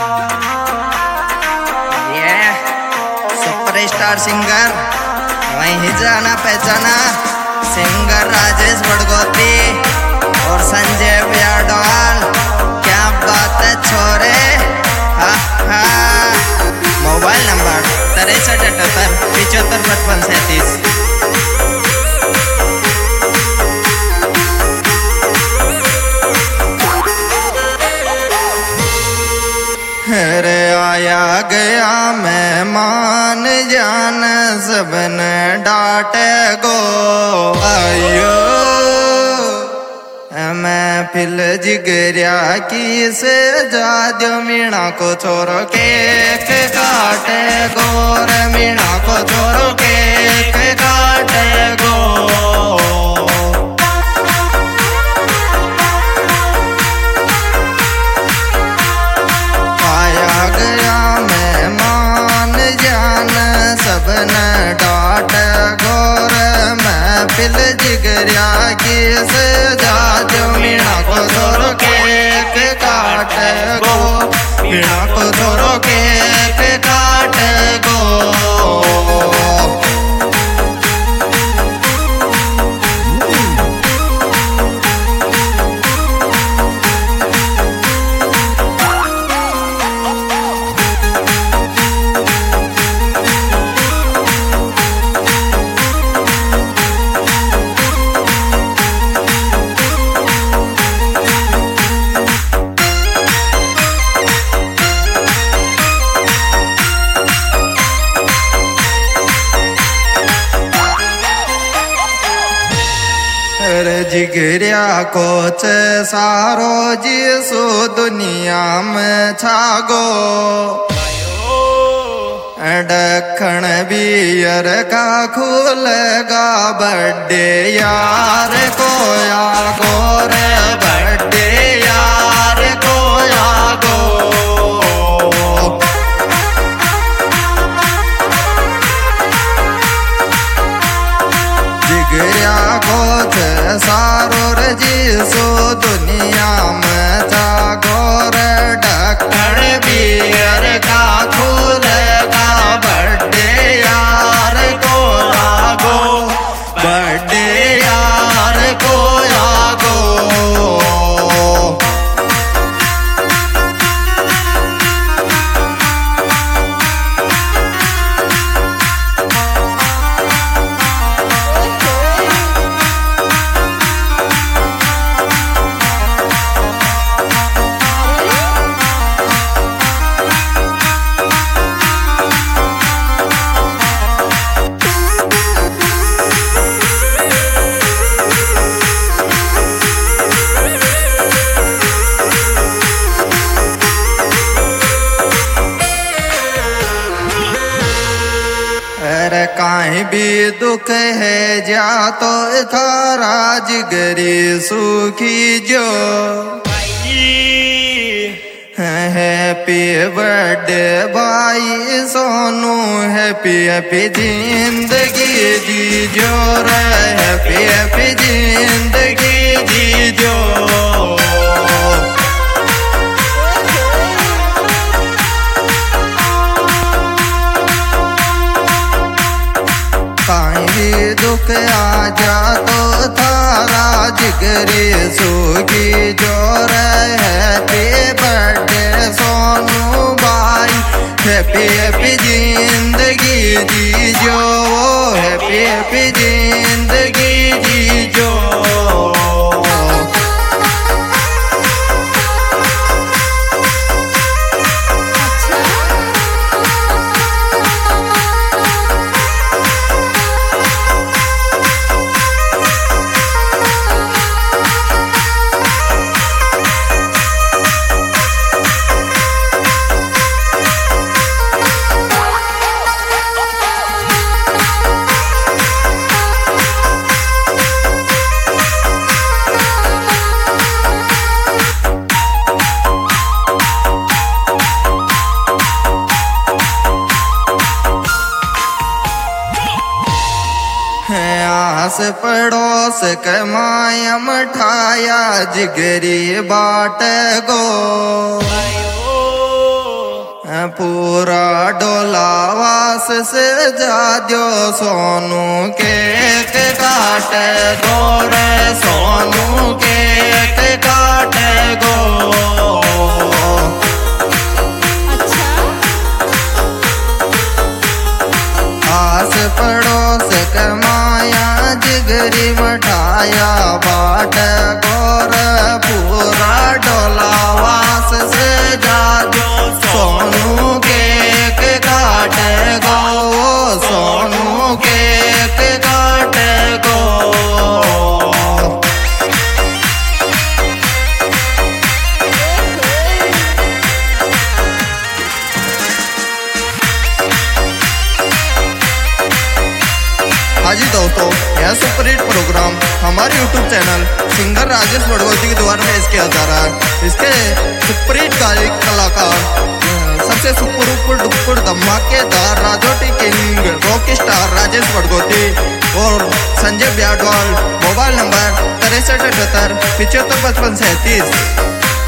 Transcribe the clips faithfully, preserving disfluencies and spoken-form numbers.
ये superstar singer वहीं जाना पहचाना सिंगर राजेश बड़गोती और संजय व्याडवाल। क्या बात है छोरे। हा हा मोबाइल नंबर तिरसठ अठहत्तर पिचहत्तर पचपन सैंतीस। अरे आया गया मेहमान जान सबने डांटे गो आयो मैं फिल जिगरिया की से जा दो मीणा को छोरो केक काटे गोर मीणा को छोरो केक काटे गो। सबने डांट गोर मैं फिल जिगरिया की से जा दो मीणा को छोरो केक काट गो मीणा को छोरो केक काट गो। जिगरिया कोच सारो जिसो दुनिया में छागो डखण बियर का खुलेगा बर्थडे यार को या गोरे बर्थडे यार को या गो। जिगरिया कोच सारो जिसो दुनिया में जागो रे ढक्कन बियर का खुलेगा बर्थडे यार को लागो बर्थडे यार को लागो। काहीं भी दुख है जा तो थारा जिगरी सुखी जो हैप्पी बर्थडे भाई सोनू हैप्पी हैप्पी जिंदगी जी जो रे हैप्पी हैप्पी जिंदगी जी जो। दुख आ जा तो थारा जिगरी सुखी जोर हैप्पी बर्थडे सोनू भाई हैप्पी हैप्पी जिंदगी जी जो हैप्पी हैप्पी जिंदगी जी जो। आस पड़ोस के मायम ठाया जिगरी बाट गो पूरा डोलावास से जाद्यो सोनू केक काट गोर सोनू केक काट गो। आस पड़ोस कमाया जिगरी मठाया बाट गोर पूरा डोलावास से जाद्यो सोनू केक काट गो सोनू केक काट गो। हाँ जी दोस्तों, यह सुपर हिट प्रोग्राम हमारे YouTube channel singer Rajesh Badgoti के द्वारा पेश किया जा रहा है। इसके सुपर हिट कलाकार सबसे सुपर उपर डुपर धमाकेदार Rajoti king rock star Rajesh Badgoti और संजय ब्याडवाल। मोबाइल नंबर तिरसठ अठहत्तर पिछहत्तर पचपन सैंतीस।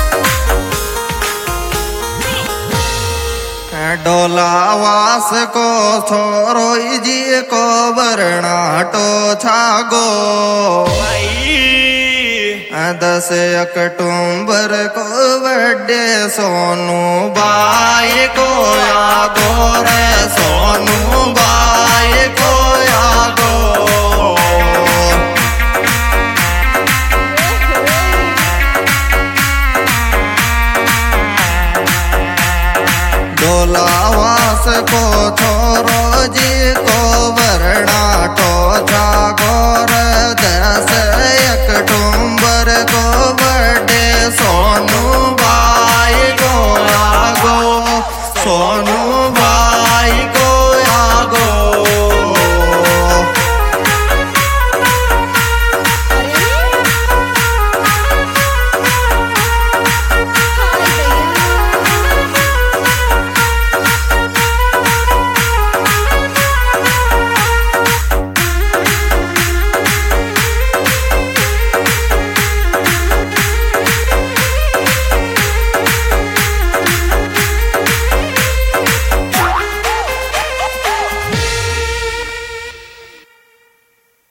डोलावास को छोरो जी को बरनाटो छागो। दस अक्टूबर को बर्थडे सोनू बाई को यादो रे सोनू बाई को यादो। डोलावास को छोरो जी को बरनाटो जागोर। दस अक्टूबर को बर्थडे सोनू बाई को लागो सोनू बाई।